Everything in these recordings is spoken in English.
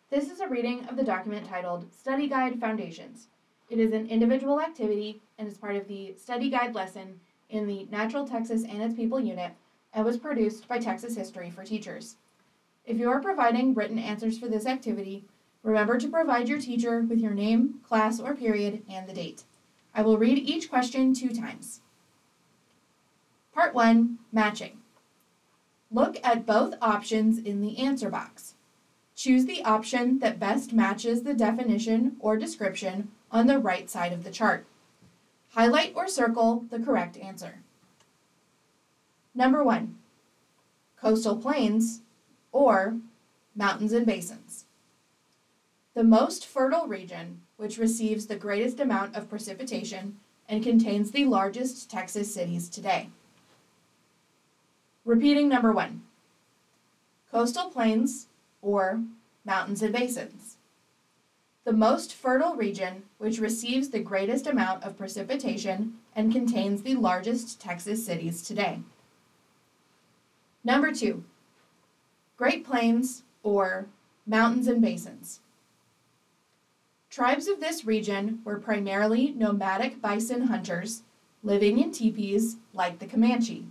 This is a reading of the document titled Study Guide Foundations. It is an individual activity and is part of the study guide lesson in the Natural Texas and Its People unit and was produced by Texas History for Teachers. If you are providing written answers for this activity, remember to provide your teacher with your name, class or period, and the date. I will read each question 2 times. Part 1, Matching. Look at both options in the answer box. Choose the option that best matches the definition or description on the right side of the chart. Highlight or circle the correct answer. Number 1, coastal plains or mountains and basins. The most fertile region, which receives the greatest amount of precipitation and contains the largest Texas cities today. Repeating number 1, coastal plains or mountains and basins. The most fertile region, which receives the greatest amount of precipitation and contains the largest Texas cities today. Number 2, Great Plains or mountains and basins. Tribes of this region were primarily nomadic bison hunters living in teepees like the Comanche.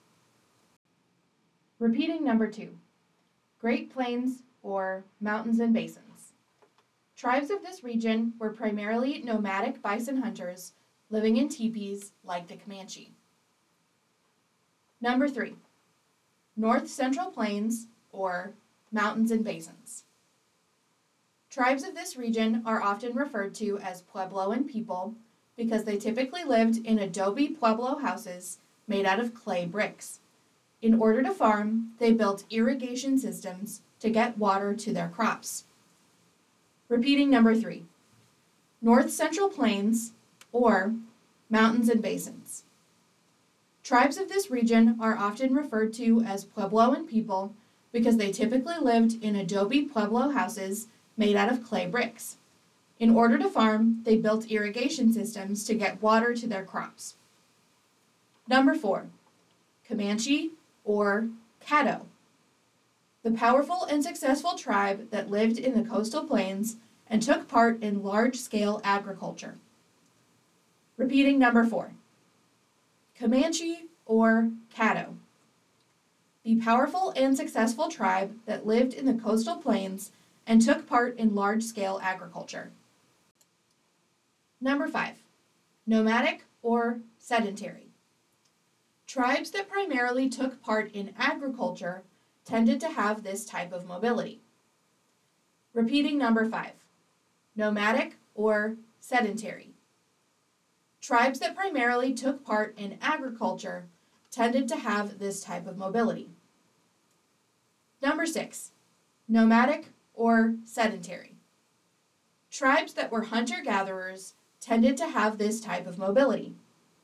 Repeating number 2, Great Plains or mountains and basins. Tribes of this region were primarily nomadic bison hunters living in teepees like the Comanche. Number 3, North Central Plains or mountains and basins. Tribes of this region are often referred to as Puebloan people because they typically lived in adobe Pueblo houses made out of clay bricks. In order to farm, they built irrigation systems to get water to their crops. Repeating number 3, North Central Plains or mountains and basins. Tribes of this region are often referred to as Puebloan people because they typically lived in adobe Pueblo houses made out of clay bricks. In order to farm, they built irrigation systems to get water to their crops. Number 4, Comanche or Caddo. The powerful and successful tribe that lived in the coastal plains and took part in large-scale agriculture. Repeating number 4, Comanche or Caddo. The powerful and successful tribe that lived in the coastal plains and took part in large-scale agriculture. Number 5, nomadic or sedentary. Tribes that primarily took part in agriculture tended to have this type of mobility. Repeating number 5, nomadic or sedentary. Tribes that primarily took part in agriculture tended to have this type of mobility. Number 6, nomadic or sedentary. Tribes that were hunter-gatherers tended to have this type of mobility.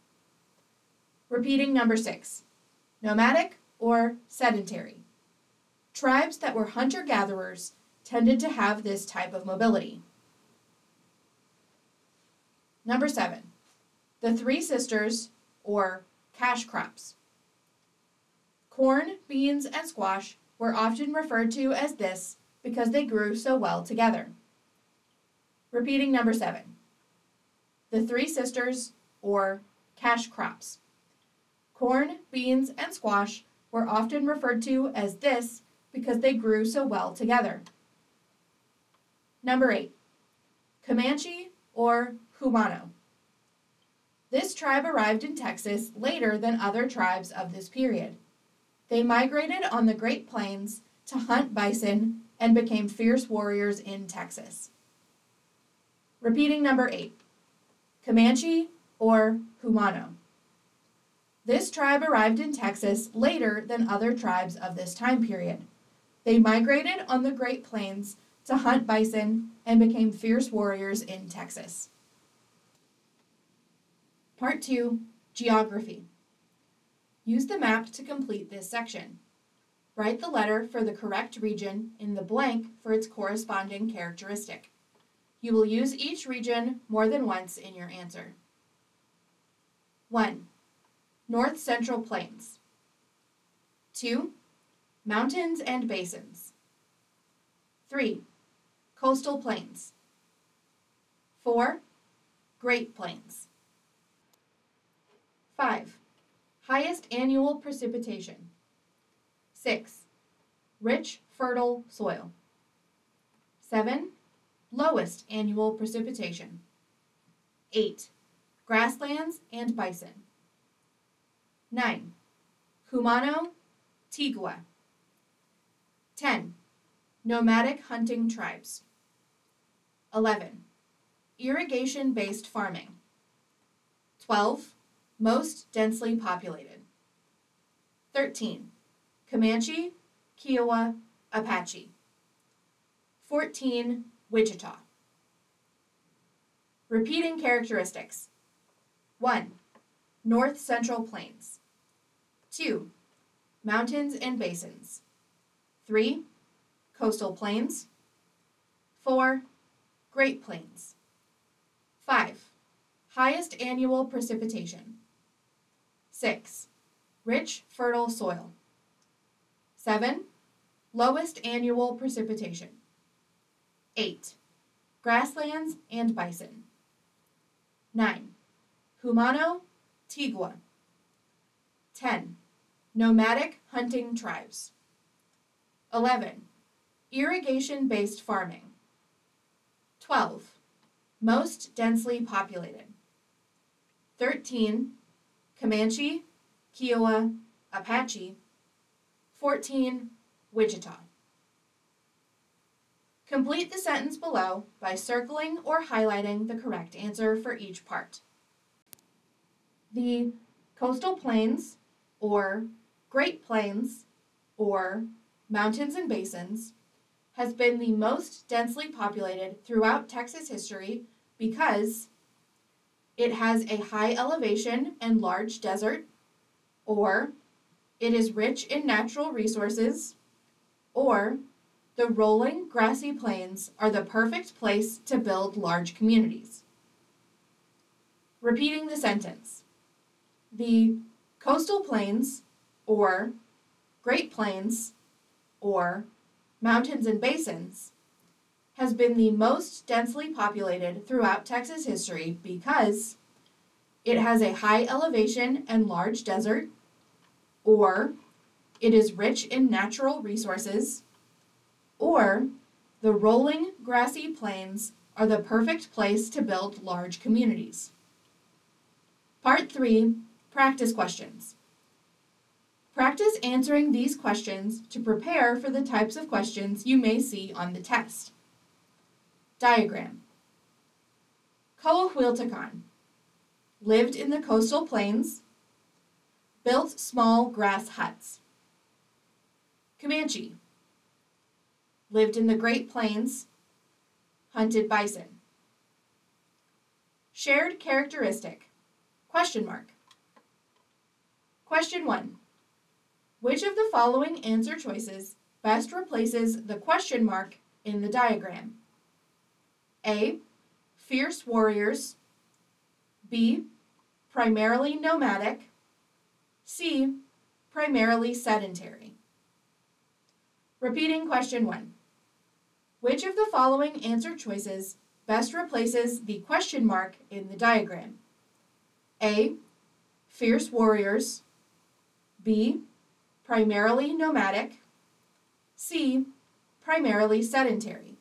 Repeating number 6, nomadic or sedentary. Tribes that were hunter-gatherers tended to have this type of mobility. Number 7, the Three Sisters or cash crops. Corn, beans, and squash were often referred to as this because they grew so well together. Repeating number 7, the Three Sisters or cash crops. Corn, beans, and squash were often referred to as this because they grew so well together. Number 8, Comanche or Humano. This tribe arrived in Texas later than other tribes of this period. They migrated on the Great Plains to hunt bison and became fierce warriors in Texas. Repeating number 8, Comanche or Humano. This tribe arrived in Texas later than other tribes of this time period. They migrated on the Great Plains to hunt bison and became fierce warriors in Texas. Part 2, Geography. Use the map to complete this section. Write the letter for the correct region in the blank for its corresponding characteristic. You will use each region more than once in your answer. 1, North Central Plains. 2, mountains and basins. 3, Coastal plains. 4. Great Plains. 5. Highest annual precipitation. 6. Rich, fertile soil. 7. Lowest annual precipitation. 8. Grasslands and bison. 9. Humano, Tigua. 10. Nomadic hunting tribes. 11. Irrigation-based farming. 12. Most densely populated. 13. Comanche, Kiowa, Apache. 14. Wichita. Repeating characteristics. 1. North Central Plains. 2. Mountains and basins. 3. Coastal plains. 4. Great Plains. 5. Highest annual precipitation. 6. Rich, fertile soil. 7. Lowest annual precipitation. 8. Grasslands and bison. 9. Humano, Tigua. 10. Nomadic hunting tribes. 11. Irrigation-based farming. 12. Most densely populated. 13. Comanche, Kiowa, Apache. 14. Wichita. Complete the sentence below by circling or highlighting the correct answer for each part. The coastal plains, or Great Plains, or mountains and basins, has been the most densely populated throughout Texas history because it has a high elevation and large desert, or it is rich in natural resources, or the rolling grassy plains are the perfect place to build large communities. Repeating the sentence. The coastal plains, or Great Plains, or mountains and basins, has been the most densely populated throughout Texas history because it has a high elevation and large desert, or it is rich in natural resources, or the rolling grassy plains are the perfect place to build large communities. Part 3, practice questions. Practice answering these questions to prepare for the types of questions you may see on the test. Diagram. Coahuiltecan lived in the coastal plains, built small grass huts. Comanche lived in the Great Plains, hunted bison. Shared characteristic. Question mark. Question 1. Which of the following answer choices best replaces the question mark in the diagram? A. Fierce warriors. B. Primarily nomadic. C. Primarily sedentary. Repeating question 1. Which of the following answer choices best replaces the question mark in the diagram? A. Fierce warriors. B. Primarily nomadic. C. Primarily sedentary.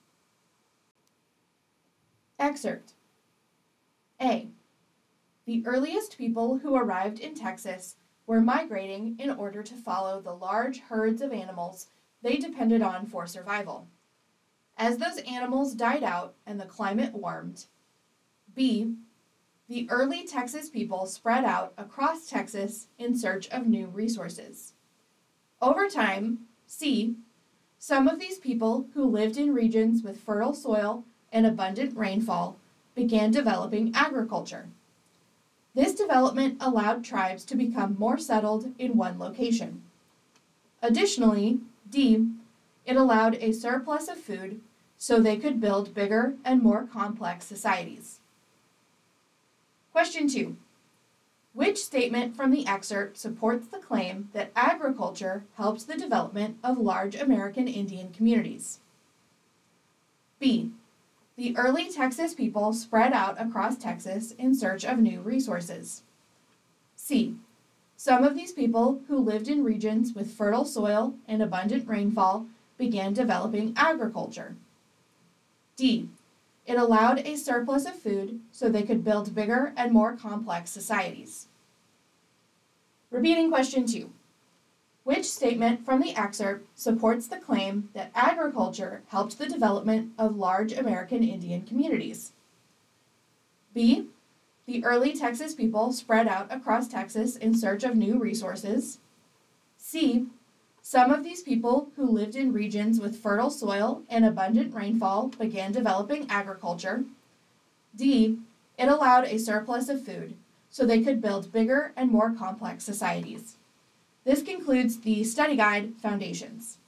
Excerpt. A. The earliest people who arrived in Texas were migrating in order to follow the large herds of animals they depended on for survival. As those animals died out and the climate warmed. B. The early Texas people spread out across Texas in search of new resources. Over time, C. Some of these people who lived in regions with fertile soil and abundant rainfall began developing agriculture. This development allowed tribes to become more settled in one location. Additionally, D. It allowed a surplus of food so they could build bigger and more complex societies. Question 2. Which statement from the excerpt supports the claim that agriculture helped the development of large American Indian communities? B. The early Texas people spread out across Texas in search of new resources. C. Some of these people who lived in regions with fertile soil and abundant rainfall began developing agriculture. D. It allowed a surplus of food so they could build bigger and more complex societies. Repeating question 2. Which statement from the excerpt supports the claim that agriculture helped the development of large American Indian communities? B. The early Texas people spread out across Texas in search of new resources. C. Some of these people who lived in regions with fertile soil and abundant rainfall began developing agriculture. D. It allowed a surplus of food so they could build bigger and more complex societies. This concludes the study guide, Foundations.